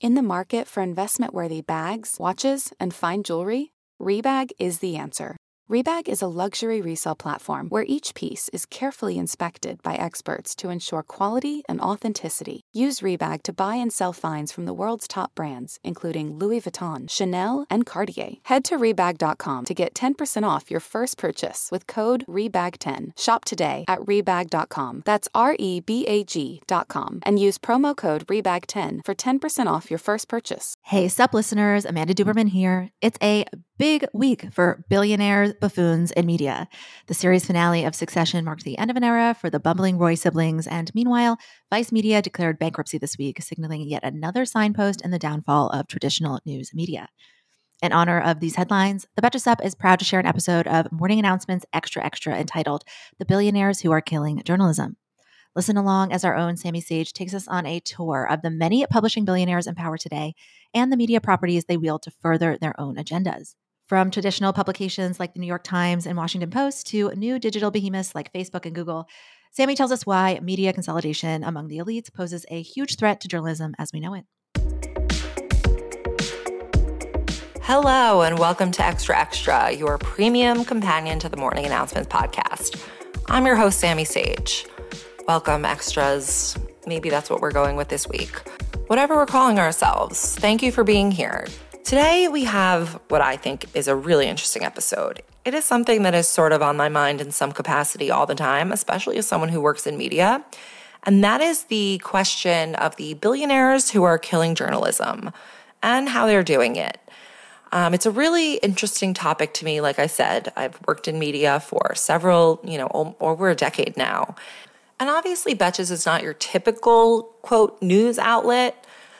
In the market for investment-worthy bags, watches, and fine jewelry, Rebag is the answer. Rebag is a luxury resale platform where each piece is carefully inspected by experts to ensure quality and authenticity. Use Rebag to buy and sell finds from the world's top brands, including Louis Vuitton, Chanel, and Cartier. Head to Rebag.com to get 10% off your first purchase with code REBAG10. Shop today at Rebag.com. That's REBAG.com. And use promo code REBAG10 for 10% off your first purchase. Hey, sup listeners, Amanda Duberman here. It's a big week for billionaires, buffoons, and media. The series finale of Succession marked the end of an era for the bumbling Roy siblings, and meanwhile, Vice Media declared bankruptcy this week, signaling yet another signpost in the downfall of traditional news media. In honor of these headlines, The Betches Sup is proud to share an episode of Morning Announcements Extra Extra entitled The Billionaires Who Are Killing Journalism. Listen along as our own Sammy Sage takes us on a tour of the many publishing billionaires in power today and the media properties they wield to further their own agendas. From traditional publications like the New York Times and Washington Post to new digital behemoths like Facebook and Google, Sammy tells us why media consolidation among the elites poses a huge threat to journalism as we know it. Hello, and welcome to Extra Extra, your premium companion to the Morning Announcements podcast. I'm your host, Sammy Sage. Welcome, extras. Maybe that's what we're going with this week. Whatever we're calling ourselves, thank you for being here. Today, we have what I think is a really interesting episode. It is something that is sort of on my mind in some capacity all the time, especially as someone who works in media. And that is the question of the billionaires who are killing journalism and how they're doing it. It's a really interesting topic to me. Like I said, I've worked in media for several, over a decade now. And obviously, Betches is not your typical, quote, news outlet.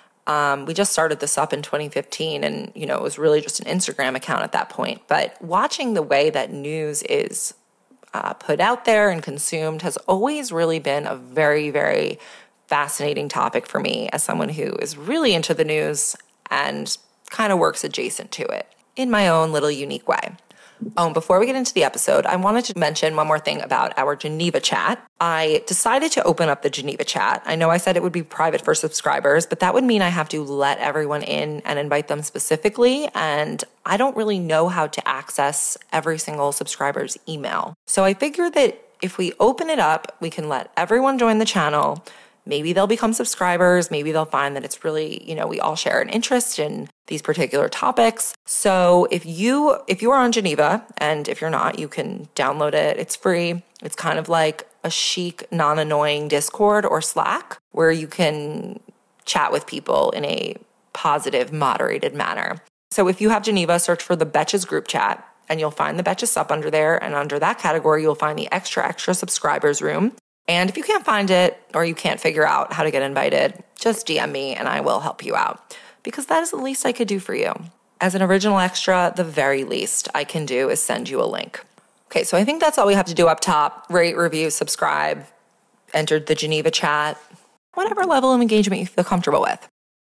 We just started this up in 2015, and, it was really just an Instagram account at that point. But watching the way that news is put out there and consumed has always really been a very, very fascinating topic for me as someone who is really into the news and kind of works adjacent to it in my own little unique way. Before we get into the episode, I wanted to mention one more thing about our Geneva chat. I decided to open up the Geneva chat. I know I said it would be private for subscribers, but that would mean I have to let everyone in and invite them specifically, and I don't really know how to access every single subscriber's email. So I figured that if we open it up, we can let everyone join the channel. Maybe they'll become subscribers. Maybe they'll find that it's really, we all share an interest in these particular topics. So if you are on Geneva, and if you're not, you can download it. It's free. It's kind of like a chic, non-annoying Discord or Slack where you can chat with people in a positive, moderated manner. So if you have Geneva, search for the Betches group chat, and you'll find the Betches Sup under there. And under that category, you'll find the Extra Extra subscribers room. And if you can't find it or you can't figure out how to get invited, just DM me and I will help you out, because that is the least I could do for you. As an original extra, the very least I can do is send you a link. Okay, so I think that's all we have to do up top. Rate, review, subscribe, enter the Geneva chat, whatever level of engagement you feel comfortable with.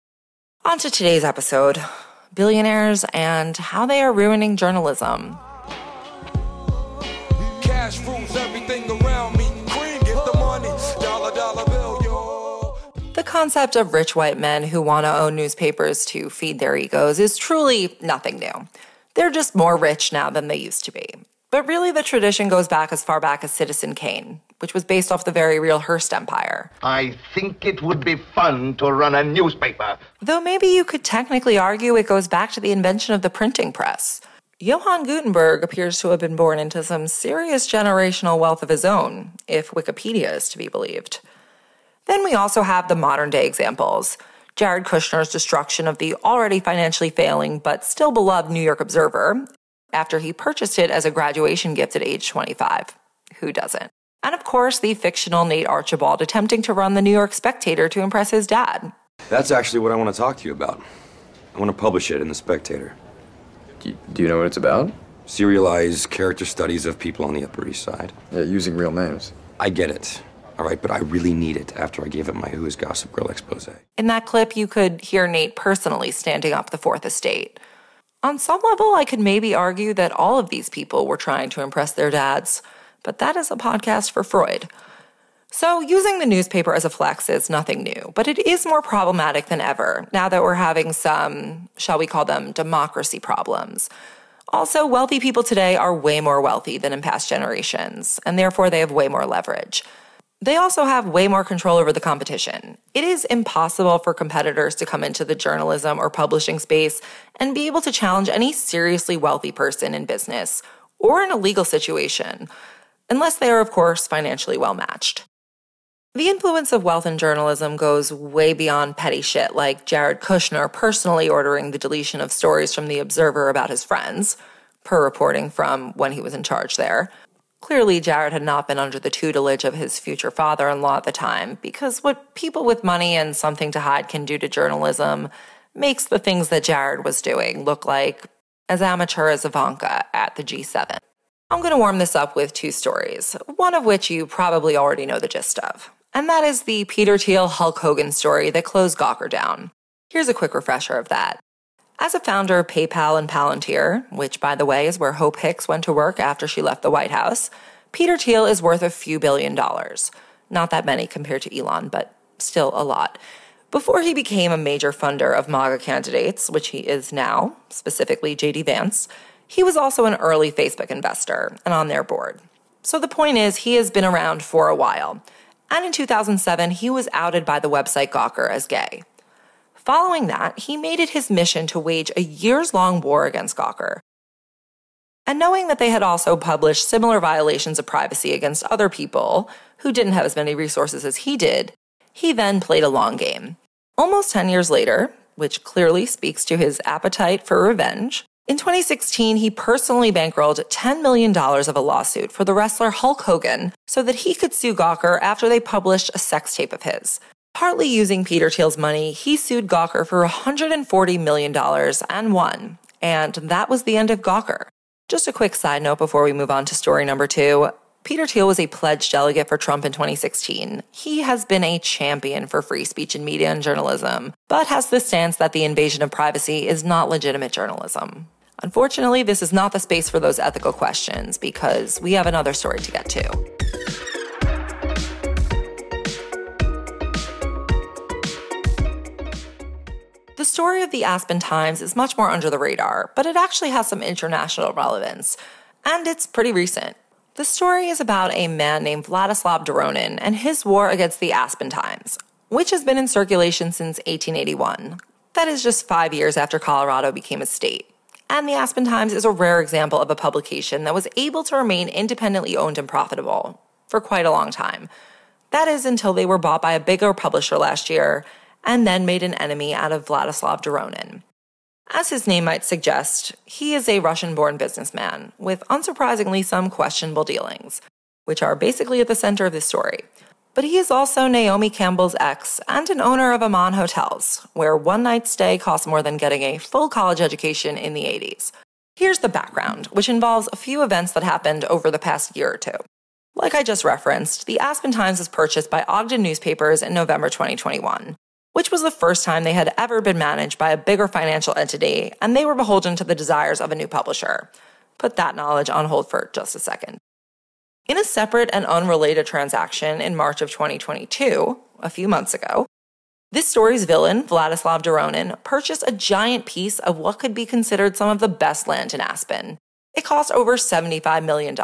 On to today's episode, billionaires and how they are ruining journalism. Cash rules everything around me. The concept of rich white men who want to own newspapers to feed their egos is truly nothing new. They're just more rich now than they used to be. But really, the tradition goes back as far back as Citizen Kane, which was based off the very real Hearst Empire. I think it would be fun to run a newspaper. Though maybe you could technically argue it goes back to the invention of the printing press. Johann Gutenberg appears to have been born into some serious generational wealth of his own, if Wikipedia is to be believed. Then we also have the modern-day examples. Jared Kushner's destruction of the already financially failing but still beloved New York Observer after he purchased it as a graduation gift at age 25. Who doesn't? And of course, the fictional Nate Archibald attempting to run the New York Spectator to impress his dad. That's actually what I want to talk to you about. I want to publish it in the Spectator. Do you know what it's about? Serialized character studies of people on the Upper East Side. Yeah, using real names. I get it. All right, but I really need it after I gave it my Who is Gossip Girl expose. In that clip, you could hear Nate personally standing up the Fourth Estate. On some level, I could maybe argue that all of these people were trying to impress their dads, but that is a podcast for Freud. So using the newspaper as a flex is nothing new, but it is more problematic than ever now that we're having some, shall we call them, democracy problems. Also, wealthy people today are way more wealthy than in past generations, and therefore they have way more leverage. They also have way more control over the competition. It is impossible for competitors to come into the journalism or publishing space and be able to challenge any seriously wealthy person in business or in a legal situation, unless they are, of course, financially well-matched. The influence of wealth in journalism goes way beyond petty shit like Jared Kushner personally ordering the deletion of stories from The Observer about his friends, per reporting from when he was in charge there. Clearly, Jared had not been under the tutelage of his future father-in-law at the time, because what people with money and something to hide can do to journalism makes the things that Jared was doing look like as amateur as Ivanka at the G7. I'm going to warm this up with two stories, one of which you probably already know the gist of. And that is the Peter Thiel Hulk Hogan story that closed Gawker down. Here's a quick refresher of that. As a founder of PayPal and Palantir, which by the way is where Hope Hicks went to work after she left the White House, Peter Thiel is worth a few $1 billion. Not that many compared to Elon, but still a lot. Before he became a major funder of MAGA candidates, which he is now, specifically J.D. Vance, he was also an early Facebook investor and on their board. So the point is, he has been around for a while. And in 2007, he was outed by the website Gawker as gay. Following that, he made it his mission to wage a years-long war against Gawker. And knowing that they had also published similar violations of privacy against other people who didn't have as many resources as he did, he then played a long game. Almost 10 years later, which clearly speaks to his appetite for revenge, in 2016, he personally bankrolled $10 million of a lawsuit for the wrestler Hulk Hogan so that he could sue Gawker after they published a sex tape of his. Partly using Peter Thiel's money, he sued Gawker for $140 million and won. And that was the end of Gawker. Just a quick side note before we move on to story number 2. Peter Thiel was a pledged delegate for Trump in 2016. He has been a champion for free speech in media and journalism, but has the stance that the invasion of privacy is not legitimate journalism. Unfortunately, this is not the space for those ethical questions because we have another story to get to. The story of the Aspen Times is much more under the radar, but it actually has some international relevance, and it's pretty recent. The story is about a man named Vladislav Doronin and his war against the Aspen Times, which has been in circulation since 1881. That is just 5 years after Colorado became a state. And the Aspen Times is a rare example of a publication that was able to remain independently owned and profitable for quite a long time. That is until they were bought by a bigger publisher last year and then made an enemy out of Vladislav Doronin. As his name might suggest, he is a Russian-born businessman with unsurprisingly some questionable dealings, which are basically at the center of this story. But he is also Naomi Campbell's ex and an owner of Aman Hotels, where one night's stay costs more than getting a full college education in the 80s. Here's the background, which involves a few events that happened over the past year or two. Like I just referenced, the Aspen Times was purchased by Ogden Newspapers in November 2021, which was the first time they had ever been managed by a bigger financial entity, and they were beholden to the desires of a new publisher. Put that knowledge on hold for just a second. In a separate and unrelated transaction in March of 2022, a few months ago, this story's villain, Vladislav Doronin, purchased a giant piece of what could be considered some of the best land in Aspen. It cost over $75 million.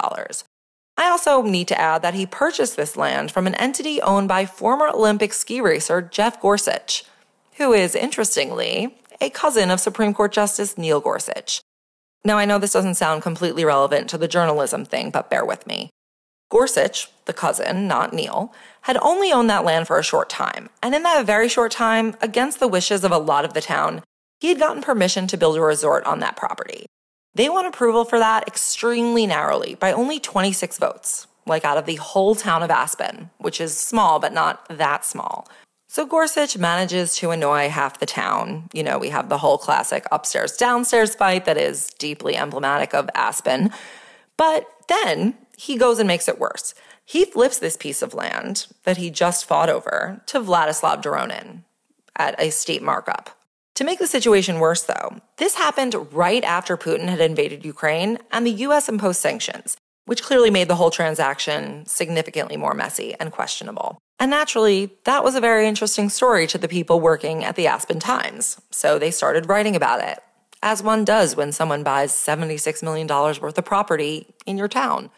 I also need to add that he purchased this land from an entity owned by former Olympic ski racer Jeff Gorsuch, who is, interestingly, a cousin of Supreme Court Justice Neil Gorsuch. Now, I know this doesn't sound completely relevant to the journalism thing, but bear with me. Gorsuch, the cousin, not Neil, had only owned that land for a short time, and in that very short time, against the wishes of a lot of the town, he had gotten permission to build a resort on that property. They won approval for that extremely narrowly, by only 26 votes, like out of the whole town of Aspen, which is small but not that small. So Gorsuch manages to annoy half the town. You know, we have the whole classic upstairs-downstairs fight that is deeply emblematic of Aspen. But then he goes and makes it worse. He flips this piece of land that he just fought over to Vladislav Doronin at a state markup. To make the situation worse, though, this happened right after Putin had invaded Ukraine and the U.S. imposed sanctions. which clearly made the whole transaction significantly more messy and questionable. And naturally, that was a very interesting story to the people working at the Aspen Times, so they started writing about it, as one does when someone buys $76 million worth of property in your town.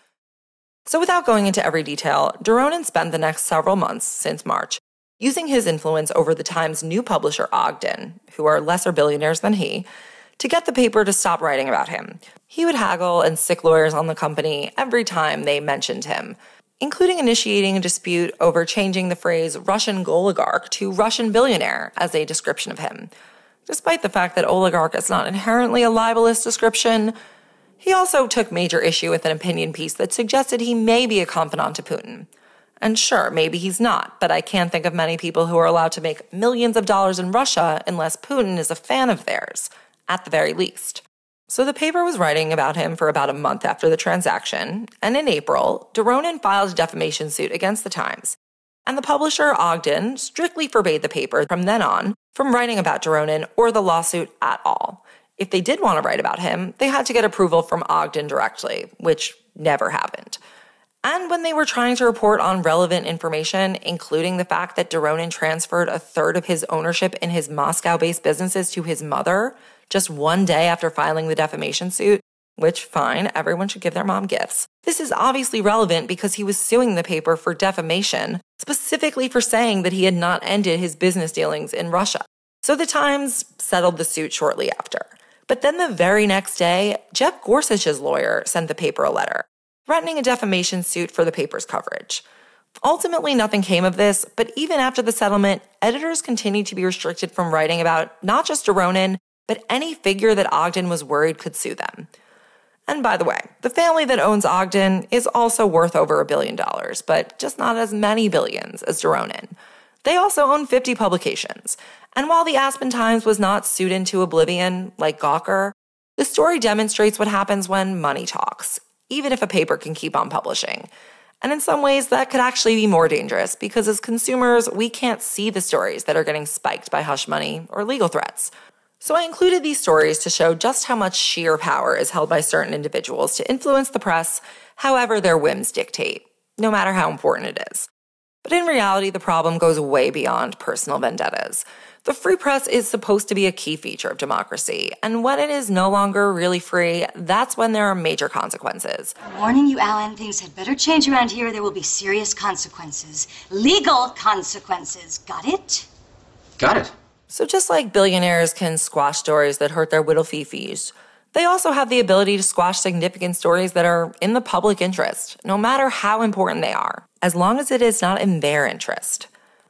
So without going into every detail, Doronin spent the next several months since March using his influence over the Times' new publisher Ogden, who are lesser billionaires than he, to get the paper to stop writing about him. He would haggle and sick lawyers on the company every time they mentioned him, including initiating a dispute over changing the phrase Russian oligarch to Russian billionaire as a description of him. Despite the fact that oligarch is not inherently a libelous description, he also took major issue with an opinion piece that suggested he may be a confidant to Putin. And sure, maybe he's not, but I can't think of many people who are allowed to make millions of dollars in Russia unless Putin is a fan of theirs, at the very least. So the paper was writing about him for about a month after the transaction, and in April, Doronin filed a defamation suit against the Times. And the publisher, Ogden, strictly forbade the paper from then on from writing about Doronin or the lawsuit at all. If they did want to write about him, they had to get approval from Ogden directly, which never happened. And when they were trying to report on relevant information, including the fact that Doronin transferred a third of his ownership in his Moscow-based businesses to his mother just one day after filing the defamation suit, which, fine, everyone should give their mom gifts. This is obviously relevant because he was suing the paper for defamation, specifically for saying that he had not ended his business dealings in Russia. So the Times settled the suit shortly after. But then the very next day, Jeff Gorsuch's lawyer sent the paper a letter, threatening a defamation suit for the paper's coverage. Ultimately, nothing came of this, but even after the settlement, editors continued to be restricted from writing about not just Doronin, but any figure that Ogden was worried could sue them. And by the way, the family that owns Ogden is also worth over $1 billion, but just not as many billions as Doronin. They also own 50 publications. And while the Aspen Times was not sued into oblivion like Gawker, the story demonstrates what happens when money talks, even if a paper can keep on publishing. And in some ways, that could actually be more dangerous because as consumers, we can't see the stories that are getting spiked by hush money or legal threats. So I included these stories to show just how much sheer power is held by certain individuals to influence the press however their whims dictate, no matter how important it is. But in reality, the problem goes way beyond personal vendettas. The free press is supposed to be a key feature of democracy, and when it is no longer really free, that's when there are major consequences. I'm warning you, Alan, things had better change around here. There will be serious consequences. Legal consequences. Got it? Got it. So just like billionaires can squash stories that hurt their whittle fee-fees, they also have the ability to squash significant stories that are in the public interest, no matter how important they are, as long as it is not in their interest.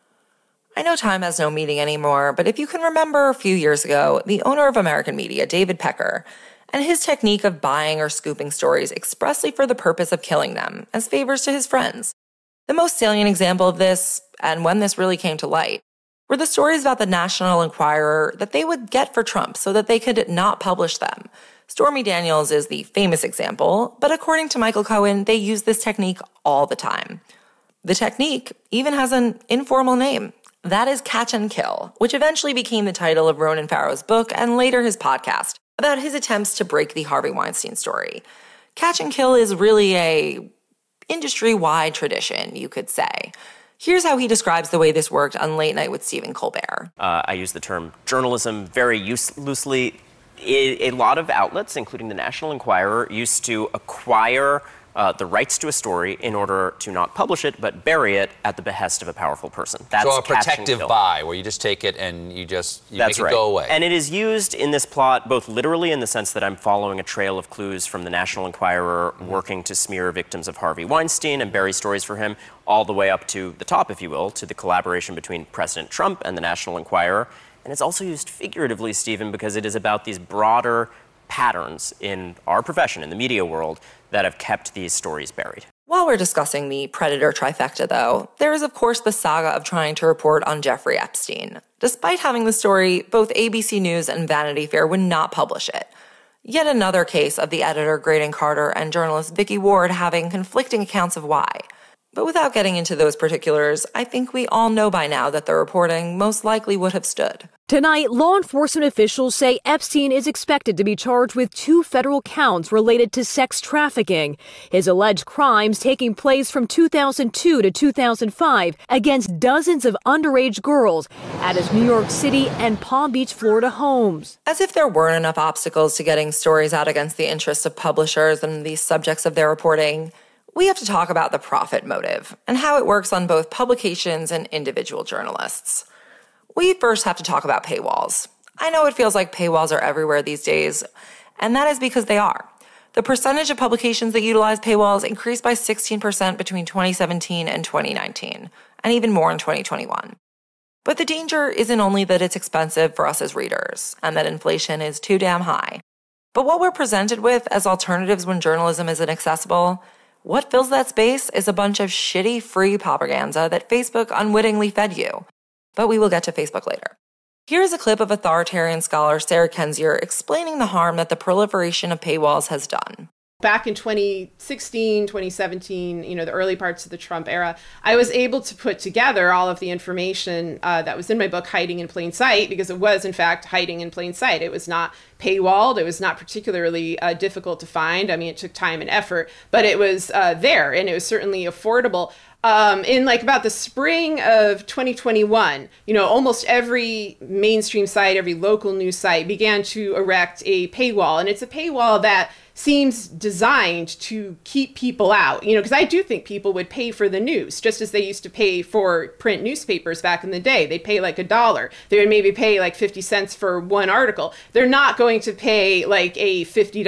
I know time has no meaning anymore, but if you can remember a few years ago, the owner of American Media, David Pecker, and his technique of buying or scooping stories expressly for the purpose of killing them as favors to his friends. The most salient example of this, and when this really came to light, were the stories about the National Enquirer that they would get for Trump so that they could not publish them. Stormy Daniels is the famous example, but according to Michael Cohen, they use this technique all the time. The technique even has an informal name. That is Catch and Kill, which eventually became the title of Ronan Farrow's book and later his podcast about his attempts to break the Harvey Weinstein story. Catch and Kill is really a industry-wide tradition, you could say. Here's how he describes the way this worked on Late Night with Stephen Colbert. I use the term journalism very loosely. A lot of outlets, including the National Enquirer, used to acquire the rights to a story in order to not publish it, but bury it at the behest of a powerful person. That's so a protective buy, where you just take it and you make it go away. And it is used in this plot both literally in the sense that I'm following a trail of clues from the National Enquirer working to smear victims of Harvey Weinstein and bury stories for him, all the way up to the top, if you will, to the collaboration between President Trump and the National Enquirer. And it's also used figuratively, Stephen, because it is about these broader patterns in our profession, in the media world, that have kept these stories buried. While we're discussing the Predator trifecta, though, there is, of course, the saga of trying to report on Jeffrey Epstein. Despite having the story, both ABC News and Vanity Fair would not publish it. Yet another case of the editor Graydon Carter and journalist Vicky Ward having conflicting accounts of why. But without getting into those particulars, I think we all know by now that the reporting most likely would have stood. Tonight, law enforcement officials say Epstein is expected to be charged with 2 federal counts related to sex trafficking. His alleged crimes taking place from 2002 to 2005 against dozens of underage girls at his New York City and Palm Beach, Florida homes. As if there weren't enough obstacles to getting stories out against the interests of publishers and the subjects of their reporting, we have to talk about the profit motive and how it works on both publications and individual journalists. We first have to talk about paywalls. I know it feels like paywalls are everywhere these days, and that is because they are. The percentage of publications that utilize paywalls increased by 16% between 2017 and 2019, and even more in 2021. But the danger isn't only that it's expensive for us as readers, and that inflation is too damn high, but what we're presented with as alternatives when journalism isn't accessible. What fills that space is a bunch of shitty free propaganda that Facebook unwittingly fed you. But we will get to Facebook later. Here's a clip of authoritarian scholar Sarah Kendzior explaining the harm that the proliferation of paywalls has done. Back in 2016, 2017, the early parts of the Trump era, I was able to put together all of the information that was in my book, Hiding in Plain Sight, because it was, in fact, hiding in plain sight. It was not paywalled. It was not particularly difficult to find. I mean, it took time and effort, but it was there, and it was certainly affordable. In about the spring of 2021, almost every mainstream site, every local news site began to erect a paywall. And it's a paywall that seems designed to keep people out, because I do think people would pay for the news, just as they used to pay for print newspapers back in the day. They'd pay like $1. They would maybe pay 50 cents for one article. They're not going to pay a $50,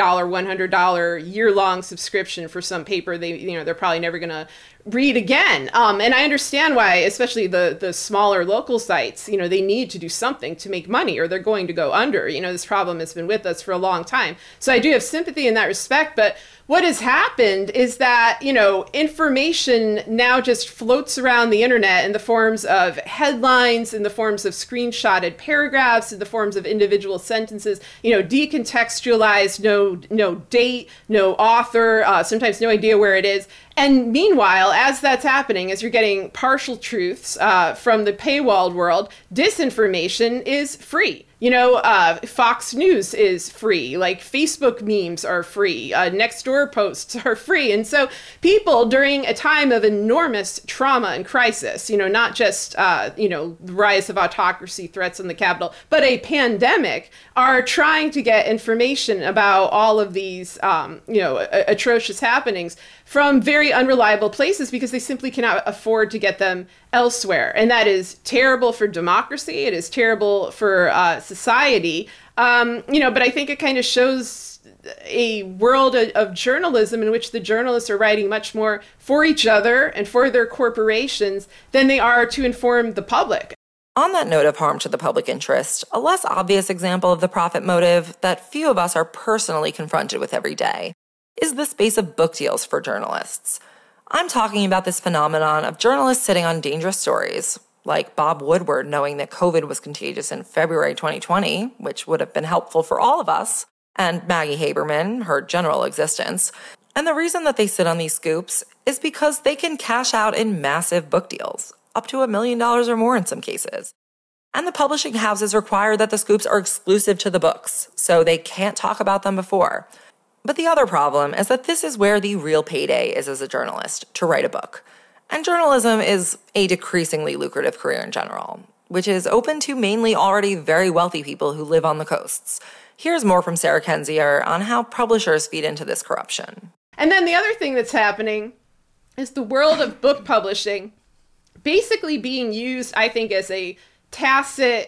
$100 year-long subscription for some paper they're probably never going to read again. And I understand why, especially the smaller local sites, they need to do something to make money or they're going to go under. This problem has been with us for a long time. So I do have sympathy in that respect. But what has happened is that, information now just floats around the internet in the forms of headlines, in the forms of screenshotted paragraphs, in the forms of individual sentences, decontextualized, no date, no author, sometimes no idea where it is. And meanwhile, as that's happening, as you're getting partial truths from the paywalled world, disinformation is free. Fox News is free, Facebook memes are free, Nextdoor posts are free. And so people during a time of enormous trauma and crisis, not just, the rise of autocracy, threats on the Capitol, but a pandemic, are trying to get information about all of these, atrocious happenings from very unreliable places because they simply cannot afford to get them elsewhere. And that is terrible for democracy. It is terrible for society. But I think it kind of shows a world of journalism in which the journalists are writing much more for each other and for their corporations than they are to inform the public. On that note of harm to the public interest, a less obvious example of the profit motive that few of us are personally confronted with every day is the space of book deals for journalists. I'm talking about this phenomenon of journalists sitting on dangerous stories, like Bob Woodward knowing that COVID was contagious in February 2020, which would have been helpful for all of us, and Maggie Haberman, her general existence. And the reason that they sit on these scoops is because they can cash out in massive book deals, up to $1 million or more in some cases. And the publishing houses require that the scoops are exclusive to the books, so they can't talk about them before. But the other problem is that this is where the real payday is as a journalist, to write a book. And journalism is a decreasingly lucrative career in general, which is open to mainly already very wealthy people who live on the coasts. Here's more from Sarah Kendzior on how publishers feed into this corruption. And then the other thing that's happening is the world of book publishing basically being used, I think, as a tacit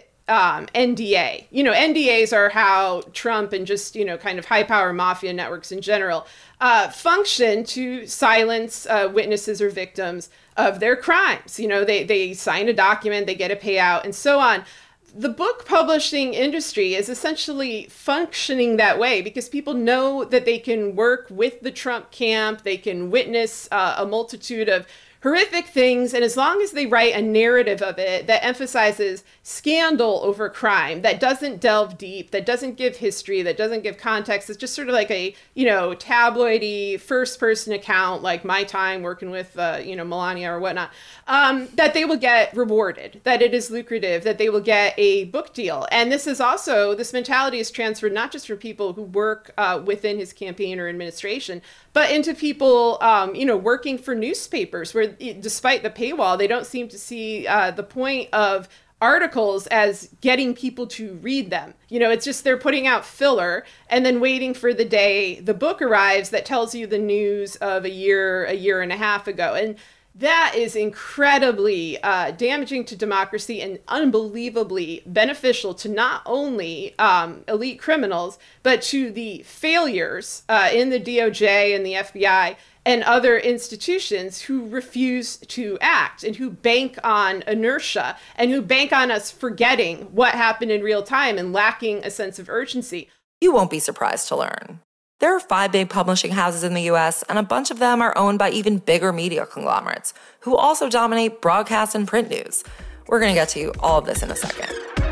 NDA. NDAs are how Trump and just, kind of high power mafia networks in general function to silence witnesses or victims of their crimes. They sign a document, they get a payout, and so on. The book publishing industry is essentially functioning that way because people know that they can work with the Trump camp. They can witness a multitude of horrific things. And as long as they write a narrative of it that emphasizes scandal over crime, that doesn't delve deep, that doesn't give history, that doesn't give context, it's just sort of like a, tabloidy first person account, like my time working with, Melania or whatnot, that they will get rewarded, that it is lucrative, that they will get a book deal. And this mentality is transferred not just for people who work within his campaign or administration, but into people, working for newspapers where, despite the paywall, they don't seem to see the point of articles as getting people to read them. It's just they're putting out filler and then waiting for the day the book arrives that tells you the news of a year and a half ago. And that is incredibly damaging to democracy and unbelievably beneficial to not only elite criminals, but to the failures in the DOJ and the FBI and other institutions who refuse to act and who bank on inertia and who bank on us forgetting what happened in real time and lacking a sense of urgency. You won't be surprised to learn. There are 5 big publishing houses in the US, and a bunch of them are owned by even bigger media conglomerates, who also dominate broadcast and print news. We're going to get to all of this in a second.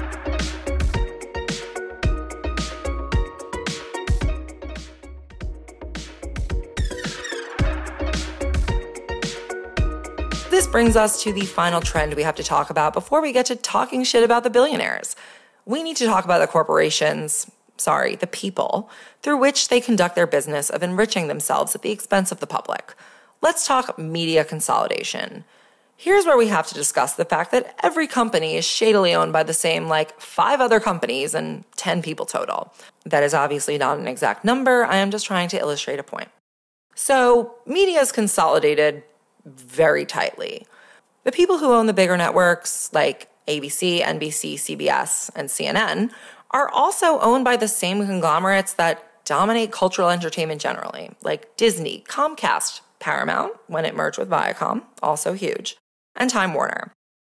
This brings us to the final trend we have to talk about before we get to talking shit about the billionaires. We need to talk about the corporations, the people, through which they conduct their business of enriching themselves at the expense of the public. Let's talk media consolidation. Here's where we have to discuss the fact that every company is shadily owned by the same, 5 other companies and 10 people total. That is obviously not an exact number. I am just trying to illustrate a point. So, media is consolidated very tightly. The people who own the bigger networks, like ABC, NBC, CBS, and CNN, are also owned by the same conglomerates that dominate cultural entertainment generally, like Disney, Comcast, Paramount, when it merged with Viacom, also huge, and Time Warner.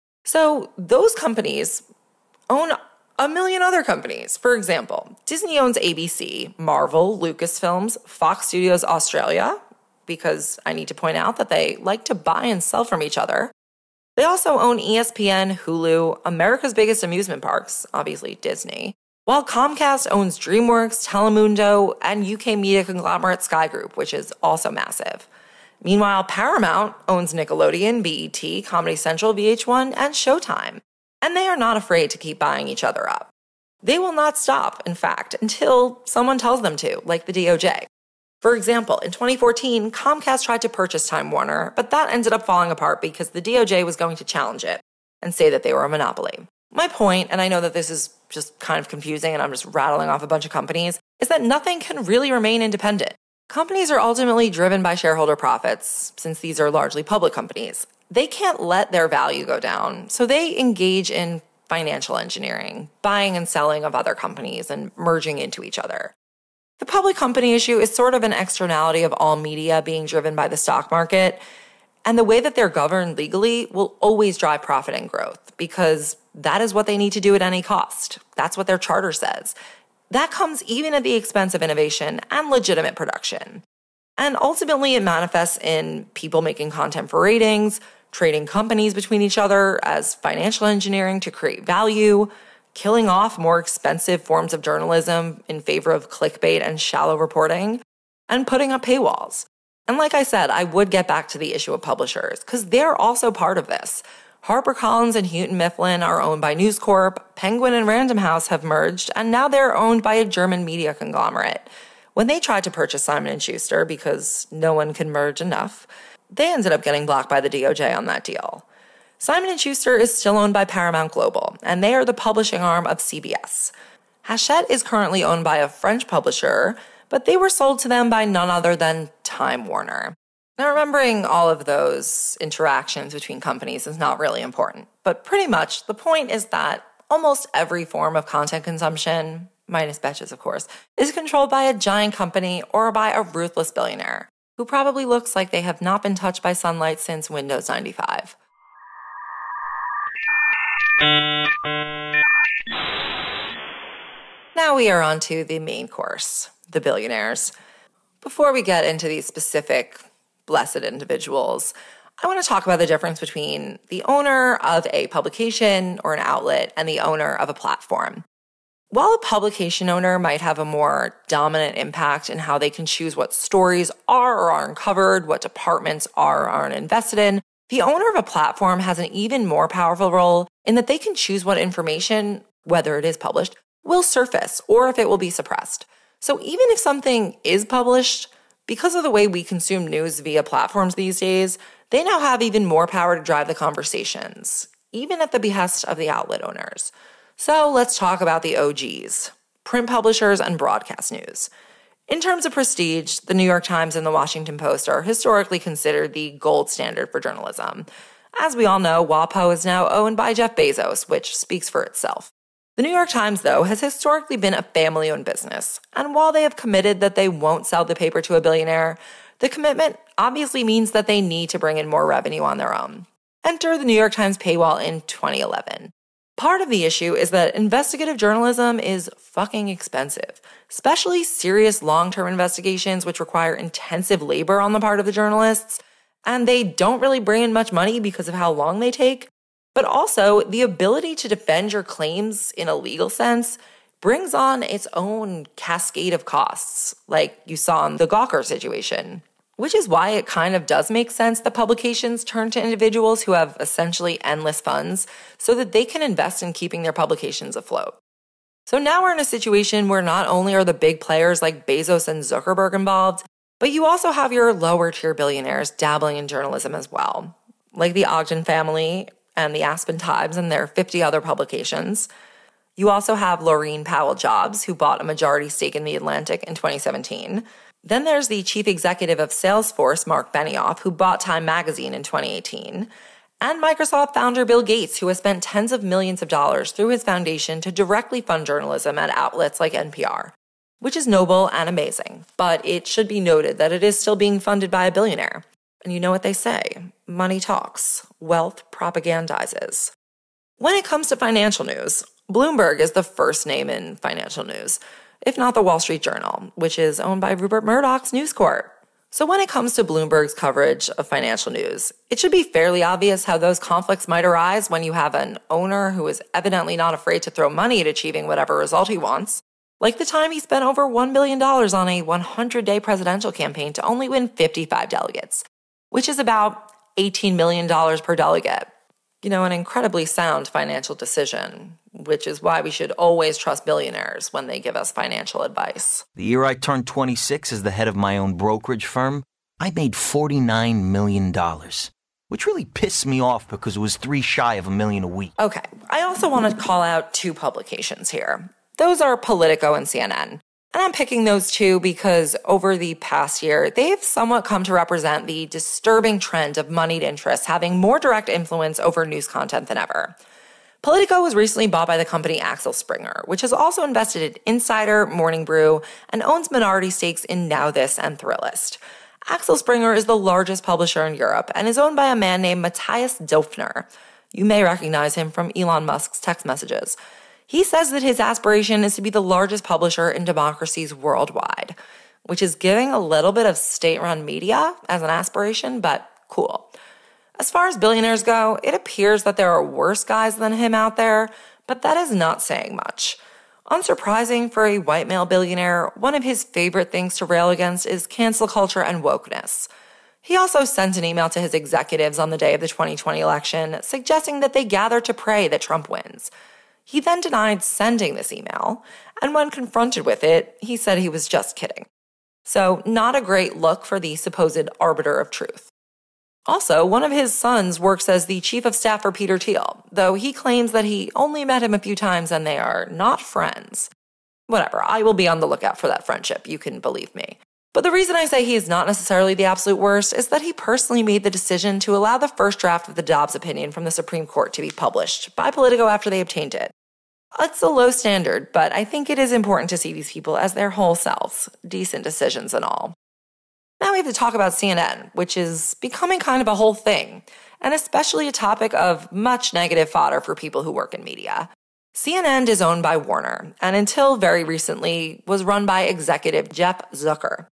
So those companies own a million other companies. For example, Disney owns ABC, Marvel, Lucasfilms, Fox Studios Australia, because I need to point out that they like to buy and sell from each other. They also own ESPN, Hulu, America's biggest amusement parks, obviously Disney, while Comcast owns DreamWorks, Telemundo, and UK media conglomerate Sky Group, which is also massive. Meanwhile, Paramount owns Nickelodeon, BET, Comedy Central, VH1, and Showtime. And they are not afraid to keep buying each other up. They will not stop, in fact, until someone tells them to, like the DOJ. For example, in 2014, Comcast tried to purchase Time Warner, but that ended up falling apart because the DOJ was going to challenge it and say that they were a monopoly. My point, and I know that this is just kind of confusing and I'm just rattling off a bunch of companies, is that nothing can really remain independent. Companies are ultimately driven by shareholder profits, since these are largely public companies. They can't let their value go down, so they engage in financial engineering, buying and selling of other companies and merging into each other. The public company issue is sort of an externality of all media being driven by the stock market, and the way that they're governed legally will always drive profit and growth because that is what they need to do at any cost. That's what their charter says. That comes even at the expense of innovation and legitimate production. And ultimately, it manifests in people making content for ratings, trading companies between each other as financial engineering to create value, killing off more expensive forms of journalism in favor of clickbait and shallow reporting, and putting up paywalls. And like I said, I would get back to the issue of publishers, because they're also part of this. HarperCollins and Houghton Mifflin are owned by News Corp, Penguin and Random House have merged, and now they're owned by a German media conglomerate. When they tried to purchase Simon & Schuster because no one could merge enough, they ended up getting blocked by the DOJ on that deal. Simon & Schuster is still owned by Paramount Global, and they are the publishing arm of CBS. Hachette is currently owned by a French publisher, but they were sold to them by none other than Time Warner. Now, remembering all of those interactions between companies is not really important, but pretty much the point is that almost every form of content consumption, minus Betches, of course, is controlled by a giant company or by a ruthless billionaire who probably looks like they have not been touched by sunlight since Windows 95. Now we are on to the main course, the billionaires. Before we get into these specific blessed individuals, I want to talk about the difference between the owner of a publication or an outlet and the owner of a platform. While a publication owner might have a more dominant impact in how they can choose what stories are or aren't covered, what departments are or aren't invested in, the owner of a platform has an even more powerful role in that they can choose what information, whether it is published, will surface or if it will be suppressed. So even if something is published, because of the way we consume news via platforms these days, they now have even more power to drive the conversations, even at the behest of the outlet owners. So let's talk about the OGs, print publishers and broadcast news. In terms of prestige, the New York Times and the Washington Post are historically considered the gold standard for journalism. As we all know, WAPO is now owned by Jeff Bezos, which speaks for itself. The New York Times, though, has historically been a family-owned business, and while they have committed that they won't sell the paper to a billionaire, the commitment obviously means that they need to bring in more revenue on their own. Enter the New York Times paywall in 2011. Part of the issue is that investigative journalism is fucking expensive, especially serious long-term investigations which require intensive labor on the part of the journalists, and they don't really bring in much money because of how long they take. But also, the ability to defend your claims in a legal sense brings on its own cascade of costs, like you saw in the Gawker situation. Which is why it kind of does make sense that publications turn to individuals who have essentially endless funds so that they can invest in keeping their publications afloat. So now we're in a situation where not only are the big players like Bezos and Zuckerberg involved, but you also have your lower tier billionaires dabbling in journalism as well, like the Ogden family and the Aspen Times and their 50 other publications. You also have Laurene Powell Jobs, who bought a majority stake in The Atlantic in 2017. Then there's the chief executive of Salesforce, Mark Benioff, who bought Time Magazine in 2018, and Microsoft founder Bill Gates, who has spent tens of millions of dollars through his foundation to directly fund journalism at outlets like NPR, which is noble and amazing, but it should be noted that it is still being funded by a billionaire. And you know what they say, money talks, wealth propagandizes. When it comes to financial news, Bloomberg is the first name in financial news, if not the Wall Street Journal, which is owned by Rupert Murdoch's News Corp. So when it comes to Bloomberg's coverage of financial news, it should be fairly obvious how those conflicts might arise when you have an owner who is evidently not afraid to throw money at achieving whatever result he wants, like the time he spent over $1 billion on a 100-day presidential campaign to only win 55 delegates, which is about $18 million per delegate. You know, an incredibly sound financial decision, which is why we should always trust billionaires when they give us financial advice. The year I turned 26 as the head of my own brokerage firm, I made $49 million, which really pissed me off because it was $3 shy of $1 million a week. Okay, I also want to call out two publications here. Those are Politico and CNN. And I'm picking those two because over the past year, they've somewhat come to represent the disturbing trend of moneyed interests having more direct influence over news content than ever. Politico was recently bought by the company Axel Springer, which has also invested in Insider, Morning Brew, and owns minority stakes in Now This and Thrillist. Axel Springer is the largest publisher in Europe and is owned by a man named Matthias Döpfner. You may recognize him from Elon Musk's text messages. He says that his aspiration is to be the largest publisher in democracies worldwide, which is giving a little bit of state-run media as an aspiration, but cool. As far as billionaires go, it appears that there are worse guys than him out there, but that is not saying much. Unsurprising for a white male billionaire, one of his favorite things to rail against is cancel culture and wokeness. He also sent an email to his executives on the day of the 2020 election suggesting that they gather to pray that Trump wins. He then denied sending this email, and when confronted with it, he said he was just kidding. So, not a great look for the supposed arbiter of truth. Also, one of his sons works as the chief of staff for Peter Thiel, though he claims that he only met him a few times and they are not friends. Whatever, I will be on the lookout for that friendship, you can believe me. But the reason I say he is not necessarily the absolute worst is that he personally made the decision to allow the first draft of the Dobbs opinion from the Supreme Court to be published by Politico after they obtained it. It's a low standard, but I think it is important to see these people as their whole selves, decent decisions and all. Now we have to talk about CNN, which is becoming kind of a whole thing, and especially a topic of much negative fodder for people who work in media. CNN is owned by Warner, and until very recently was run by executive Jeff Zucker.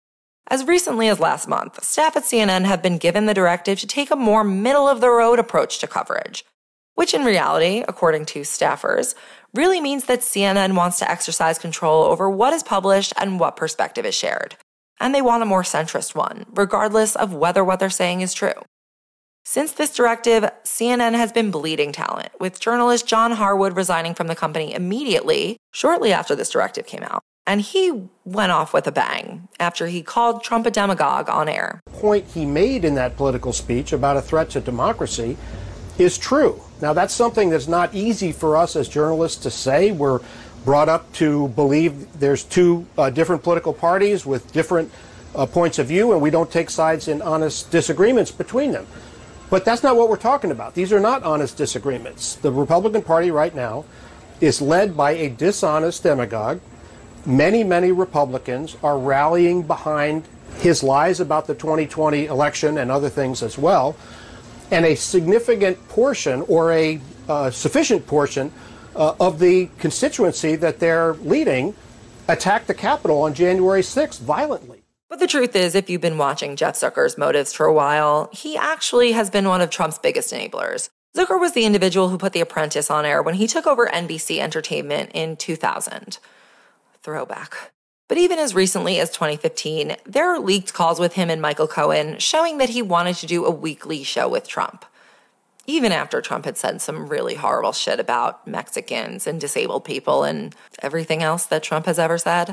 As recently as last month, staff at CNN have been given the directive to take a more middle-of-the-road approach to coverage, which in reality, according to staffers, really means that CNN wants to exercise control over what is published and what perspective is shared. And they want a more centrist one, regardless of whether what they're saying is true. Since this directive, CNN has been bleeding talent, with journalist John Harwood resigning from the company immediately, shortly after this directive came out. And he went off with a bang after he called Trump a demagogue on air. The point he made in that political speech about a threat to democracy is true. Now, that's something that's not easy for us as journalists to say. We're brought up to believe there's two different political parties with different points of view, and we don't take sides in honest disagreements between them. But that's not what we're talking about. These are not honest disagreements. The Republican Party right now is led by a dishonest demagogue. Many, many Republicans are rallying behind his lies about the 2020 election and other things as well. And a significant portion, or a sufficient portion, of the constituency that they're leading attacked the Capitol on January 6th violently. But the truth is, if you've been watching Jeff Zucker's motives for a while, he actually has been one of Trump's biggest enablers. Zucker was the individual who put The Apprentice on air when he took over NBC Entertainment in 2000. Throwback. But even as recently as 2015, there are leaked calls with him and Michael Cohen showing that he wanted to do a weekly show with Trump. Even after Trump had said some really horrible shit about Mexicans and disabled people and everything else that Trump has ever said.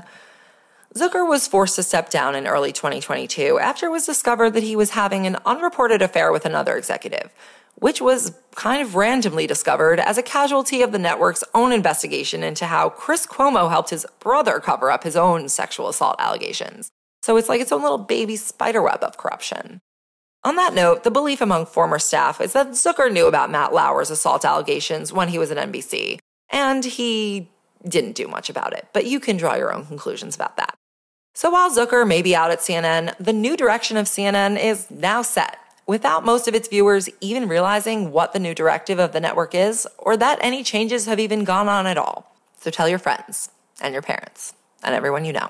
Zucker was forced to step down in early 2022 after it was discovered that he was having an unreported affair with another executive, which was kind of randomly discovered as a casualty of the network's own investigation into how Chris Cuomo helped his brother cover up his own sexual assault allegations. So it's like its own little baby spiderweb of corruption. On that note, the belief among former staff is that Zucker knew about Matt Lauer's assault allegations when he was at NBC, and he didn't do much about it, but you can draw your own conclusions about that. So while Zucker may be out at CNN, the new direction of CNN is now set, without most of its viewers even realizing what the new directive of the network is, or that any changes have even gone on at all. So tell your friends, and your parents, and everyone you know.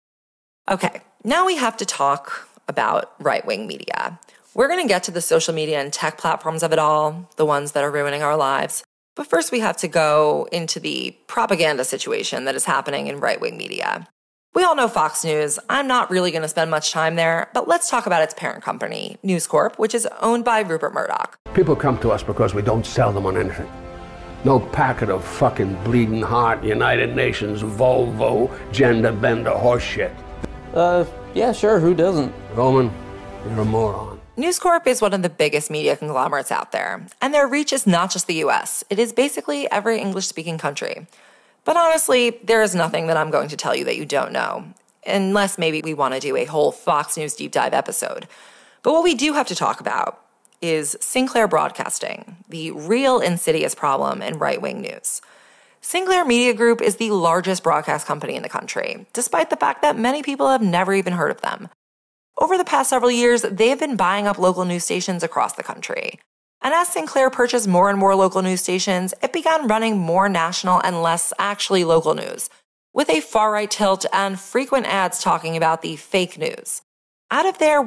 Okay, now we have to talk about right-wing media. We're going to get to the social media and tech platforms of it all, the ones that are ruining our lives. But first we have to go into the propaganda situation that is happening in right-wing media. We all know Fox News. I'm not really going to spend much time there, but let's talk about its parent company, News Corp, which is owned by Rupert Murdoch. People come to us because we don't sell them on anything. No packet of fucking bleeding heart, United Nations, Volvo, gender bender horse shit. Yeah, sure, who doesn't? Roman, you're a moron. News Corp is one of the biggest media conglomerates out there, and their reach is not just the US. It is basically every English-speaking country. But honestly, there is nothing that I'm going to tell you that you don't know, unless maybe we want to do a whole Fox News deep dive episode. But what we do have to talk about is Sinclair Broadcasting, the real insidious problem in right-wing news. Sinclair Media Group is the largest broadcast company in the country, despite the fact that many people have never even heard of them. Over the past several years, they have been buying up local news stations across the country. And as Sinclair purchased more and more local news stations, it began running more national and less actually local news, with a far-right tilt and frequent ads talking about the fake news. Out of their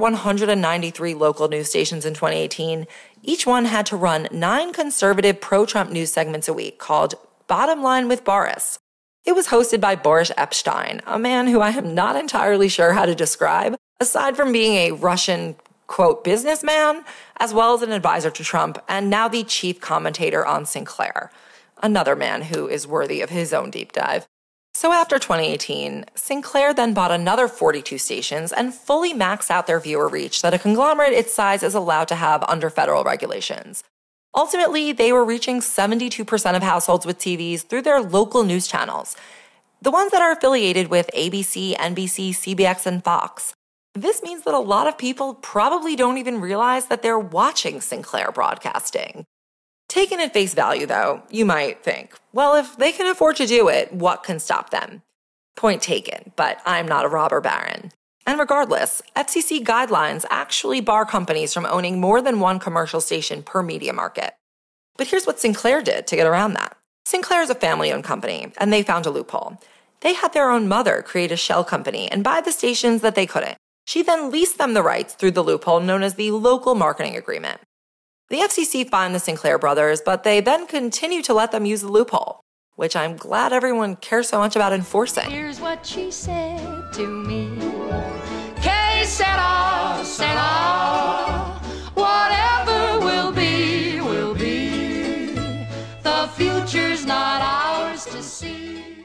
193 local news stations in 2018, each one had to run 9 conservative pro-Trump news segments a week called Bottom Line with Boris. It was hosted by Boris Epshteyn, a man who I am not entirely sure how to describe, aside from being a Russian, quote, businessman, as well as an advisor to Trump, and now the chief commentator on Sinclair, another man who is worthy of his own deep dive. So after 2018, Sinclair then bought another 42 stations and fully maxed out their viewer reach that a conglomerate its size is allowed to have under federal regulations. Ultimately, they were reaching 72% of households with TVs through their local news channels, the ones that are affiliated with ABC, NBC, CBS, and Fox. This means that a lot of people probably don't even realize that they're watching Sinclair Broadcasting. Taken at face value, though, you might think, well, if they can afford to do it, what can stop them? Point taken, but I'm not a robber baron. And regardless, FCC guidelines actually bar companies from owning more than one commercial station per media market. But here's what Sinclair did to get around that. Sinclair is a family-owned company, and they found a loophole. They had their own mother create a shell company and buy the stations that they couldn't. She then leased them the rights through the loophole known as the Local Marketing Agreement. The FCC fined the Sinclair brothers, but they then continued to let them use the loophole, which I'm glad everyone cares so much about enforcing. Here's what she said to me. Que sera, sera. Whatever will be, will be. The future's not ours to see.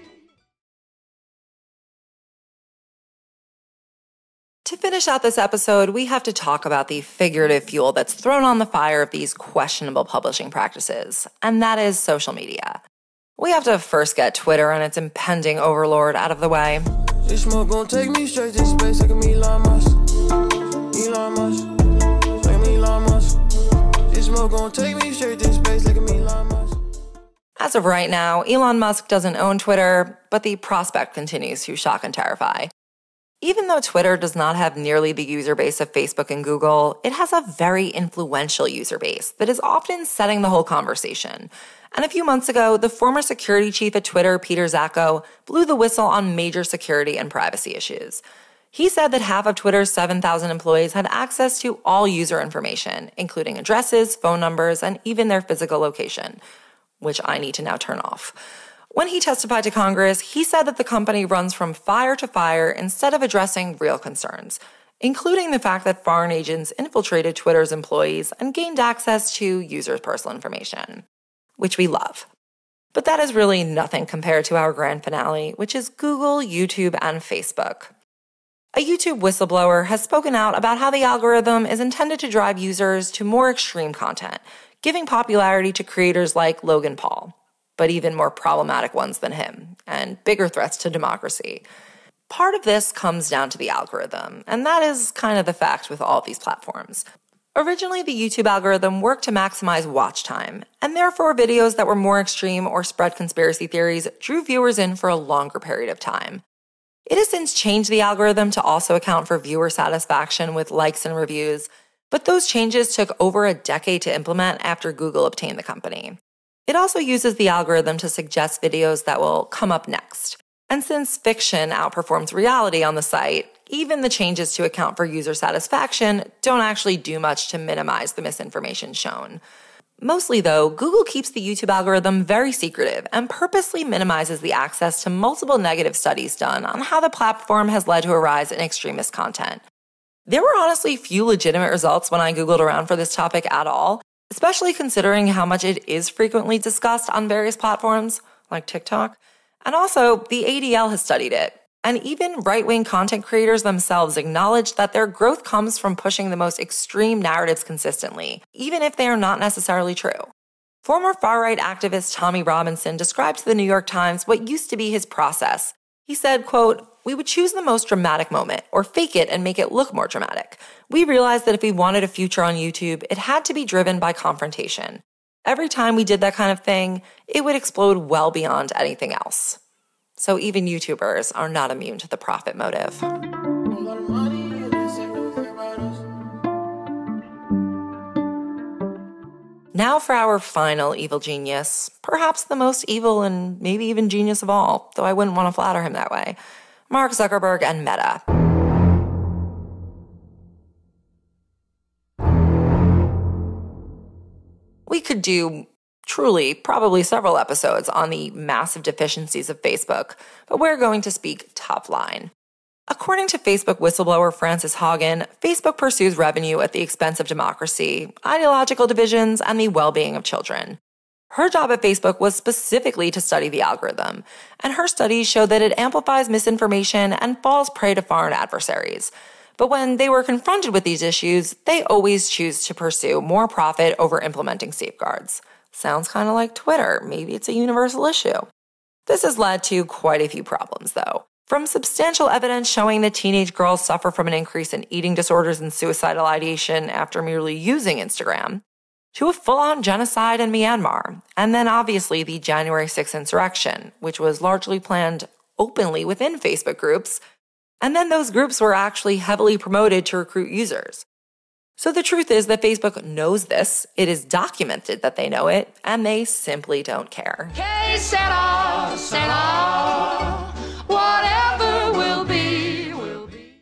To finish out this episode, we have to talk about the figurative fuel that's thrown on the fire of these questionable publishing practices, and that is social media. We have to first get Twitter and its impending overlord out of the way. This smoke gon' take me straight to space like a Elon Musk. Elon Musk. Like a Elon Musk. This smoke gon' take me straight to space like a Elon Musk. As of right now, Elon Musk doesn't own Twitter, but the prospect continues to shock and terrify. Even though Twitter does not have nearly the user base of Facebook and Google, it has a very influential user base that is often setting the whole conversation. And a few months ago, the former security chief at Twitter, Peter Zatko, blew the whistle on major security and privacy issues. He said that half of Twitter's 7,000 employees had access to all user information, including addresses, phone numbers, and even their physical location, which I need to now turn off. When he testified to Congress, he said that the company runs from fire to fire instead of addressing real concerns, including the fact that foreign agents infiltrated Twitter's employees and gained access to users' personal information, which we love. But that is really nothing compared to our grand finale, which is Google, YouTube, and Facebook. A YouTube whistleblower has spoken out about how the algorithm is intended to drive users to more extreme content, giving popularity to creators like Logan Paul, but even more problematic ones than him, and bigger threats to democracy. Part of this comes down to the algorithm, and that is kind of the fact with all of these platforms. Originally, the YouTube algorithm worked to maximize watch time, and therefore videos that were more extreme or spread conspiracy theories drew viewers in for a longer period of time. It has since changed the algorithm to also account for viewer satisfaction with likes and reviews, but those changes took over a decade to implement after Google obtained the company. It also uses the algorithm to suggest videos that will come up next. And since fiction outperforms reality on the site, even the changes to account for user satisfaction don't actually do much to minimize the misinformation shown. Mostly though, Google keeps the YouTube algorithm very secretive and purposely minimizes the access to multiple negative studies done on how the platform has led to a rise in extremist content. There were honestly few legitimate results when I Googled around for this topic at all, especially considering how much it is frequently discussed on various platforms, like TikTok. And also, the ADL has studied it. And even right-wing content creators themselves acknowledge that their growth comes from pushing the most extreme narratives consistently, even if they are not necessarily true. Former far-right activist Tommy Robinson described to the New York Times what used to be his process. He said, quote, "We would choose the most dramatic moment, or fake it and make it look more dramatic. We realized that if we wanted a future on YouTube, it had to be driven by confrontation. Every time we did that kind of thing, it would explode well beyond anything else." So even YouTubers are not immune to the profit motive. Now for our final evil genius, perhaps the most evil and maybe even genius of all, though I wouldn't want to flatter him that way, Mark Zuckerberg and Meta. We could do truly probably several episodes on the massive deficiencies of Facebook, but we're going to speak top line. According to Facebook whistleblower Frances Haugen, Facebook pursues revenue at the expense of democracy, ideological divisions, and the well-being of children. Her job at Facebook was specifically to study the algorithm, and her studies show that it amplifies misinformation and falls prey to foreign adversaries. But when they were confronted with these issues, they always choose to pursue more profit over implementing safeguards. Sounds kind of like Twitter. Maybe it's a universal issue. This has led to quite a few problems, though. From substantial evidence showing that teenage girls suffer from an increase in eating disorders and suicidal ideation after merely using Instagram, to a full-on genocide in Myanmar, and then obviously the January 6th insurrection, which was largely planned openly within Facebook groups, and then those groups were actually heavily promoted to recruit users. So the truth is that Facebook knows this, it is documented that they know it, and they simply don't care. Que sera, sera. Whatever will be, will be.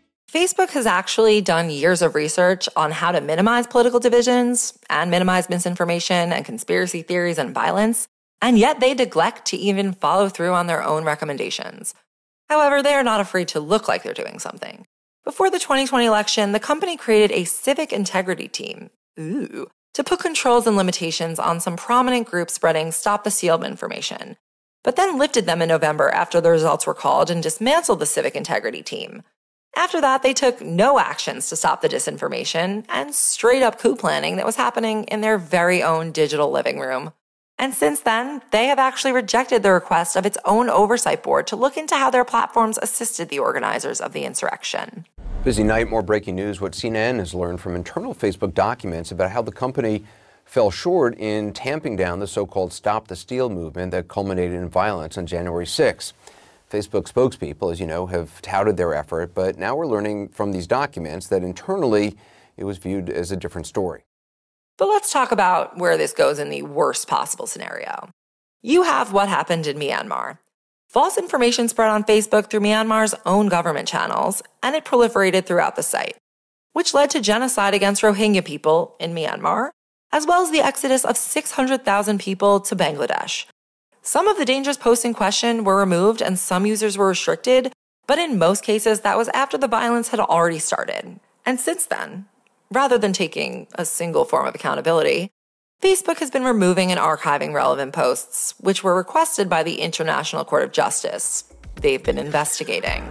Facebook has actually done years of research on how to minimize political divisions and minimize misinformation and conspiracy theories and violence, and yet they neglect to even follow through on their own recommendations. However, they are not afraid to look like they're doing something. Before the 2020 election, the company created a civic integrity team to put controls and limitations on some prominent groups spreading Stop the Steal information, but then lifted them in November after the results were called and dismantled the civic integrity team. After that, they took no actions to stop the disinformation and straight-up coup planning that was happening in their very own digital living room. And since then, they have actually rejected the request of its own oversight board to look into how their platforms assisted the organizers of the insurrection. Busy night, more breaking news. What CNN has learned from internal Facebook documents about how the company fell short in tamping down the so-called Stop the Steal movement that culminated in violence on January 6. Facebook spokespeople, as you know, have touted their effort, but now we're learning from these documents that internally it was viewed as a different story. But let's talk about where this goes in the worst possible scenario. You have what happened in Myanmar. False information spread on Facebook through Myanmar's own government channels, and it proliferated throughout the site, which led to genocide against Rohingya people in Myanmar, as well as the exodus of 600,000 people to Bangladesh. Some of the dangerous posts in question were removed and some users were restricted, but in most cases that was after the violence had already started. And since then, rather than taking a single form of accountability, Facebook has been removing and archiving relevant posts, which were requested by the International Court of Justice. They've been investigating.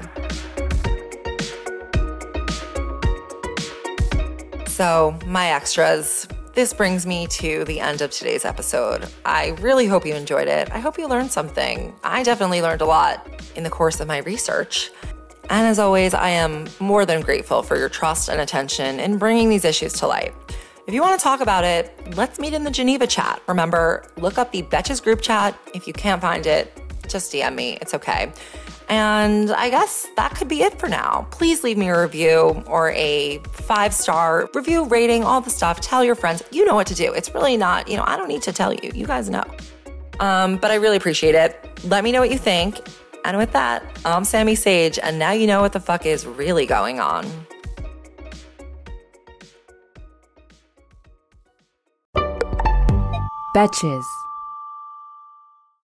So, my extras, this brings me to the end of today's episode. I really hope you enjoyed it. I hope you learned something. I definitely learned a lot in the course of my research. And as always, I am more than grateful for your trust and attention in bringing these issues to light. If you want to talk about it, let's meet in the Geneva chat. Remember, look up the Betches group chat. If you can't find it, just DM me. It's okay. And I guess that could be it for now. Please leave me a review or a 5-star review rating, all the stuff. Tell your friends. You know what to do. It's really not, I don't need to tell you. You guys know. But I really appreciate it. Let me know what you think. And with that, I'm Sammy Sage, and now you know what the fuck is really going on. Betches.